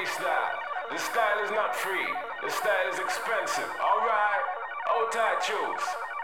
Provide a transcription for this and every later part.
freestyle. The style is not free, the style is expensive. Alright, hold tight, choose.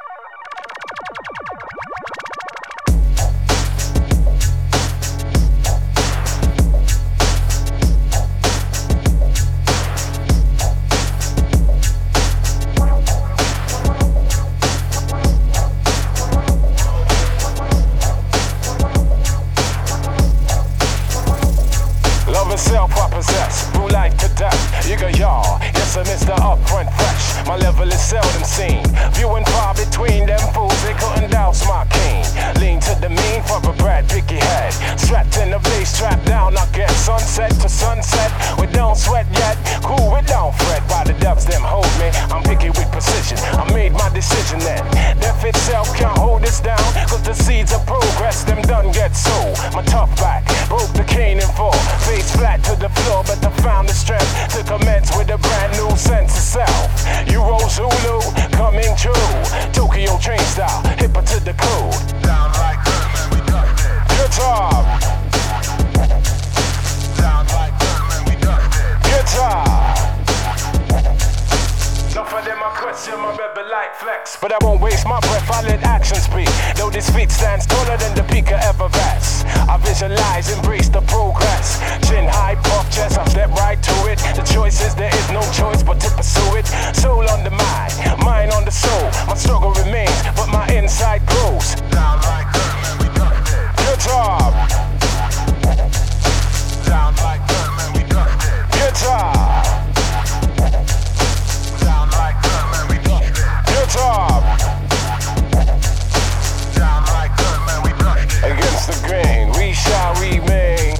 Self I possess, through life to death. You go y'all, yes I'm Mr. Upfront Fresh. My level is seldom seen. Viewing far between them fools, they couldn't douse my king. Lean to the mean for a Brad Picky head. Strapped in the blaze, strapped down, I get sunset to sunset. We don't sweat yet, cool, we don't fret. By the depths them hold me, I'm picky with precision. I made my decision then. Death itself can't hold us down, cause the seeds of progress, them done get sold. My tough back, broke the cane in four. Face flat to the floor, but I found the strength to commence with a brand new sense of self. Euro Zulu, coming true. Tokyo train style, hipper to the code. Sound like good, man, we dust it. Guitar. Sound like good, man, we dust it. Guitar. Some of them I question my rebel like flex. But I won't waste my breath, I let action speak. Though this feat stands taller than the peak of Everest, I visualize, embrace the progress. Chin high, puff chest, I step right to it. The choice is there is no choice but to pursue it. Soul on the mind on the soul. My struggle remains, but my inside grows. Sound like good, man, we dust it. Guitar. Sound like good, man, we dust it. Guitar. Sound like good, man, we dust it. Guitar. Sound like good, man, we dust it. Against the grain, we shall remain.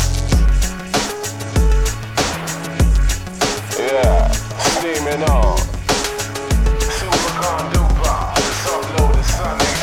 Yeah, steaming on. Super Condupa, let's upload the Sonic.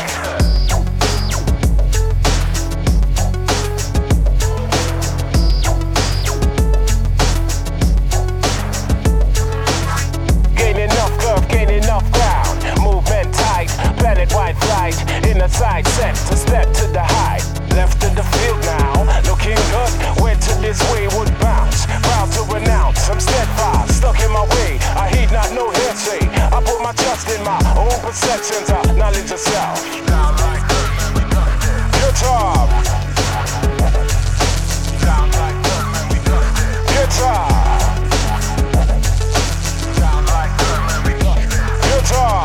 Gain enough curve, gain enough ground. Movement tight, planet-wide flight. In a side set to step to the height. Left in the field now, looking good. Went to this wayward bounce. Proud to renounce, I'm steadfast, stuck in my way. I heed not no hearsay. I put my trust in my own perceptions of knowledge of self. Sound like good, man, we dust it. Guitar. Sound like good, man, we dust it. Guitar. Sound like good, man, we dust it. Guitar.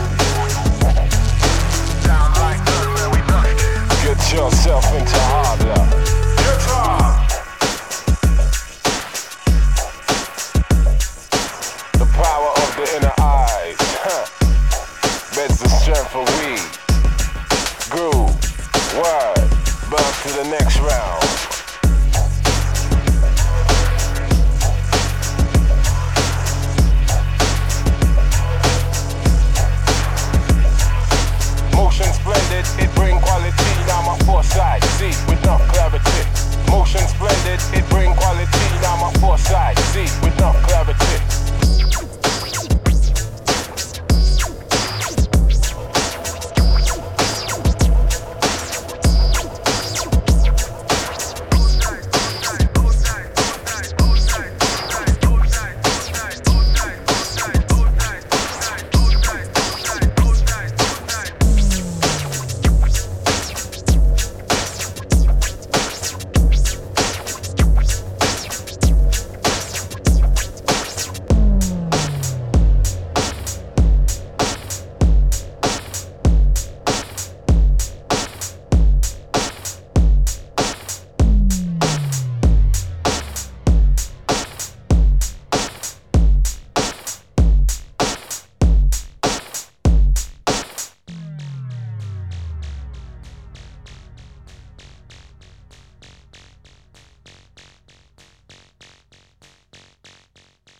Sound like good, man, we dust it. Get yourself into hard luck. Guitar. The power of the inner eyes, beds the strength for we. Groove, word, birth to the next round.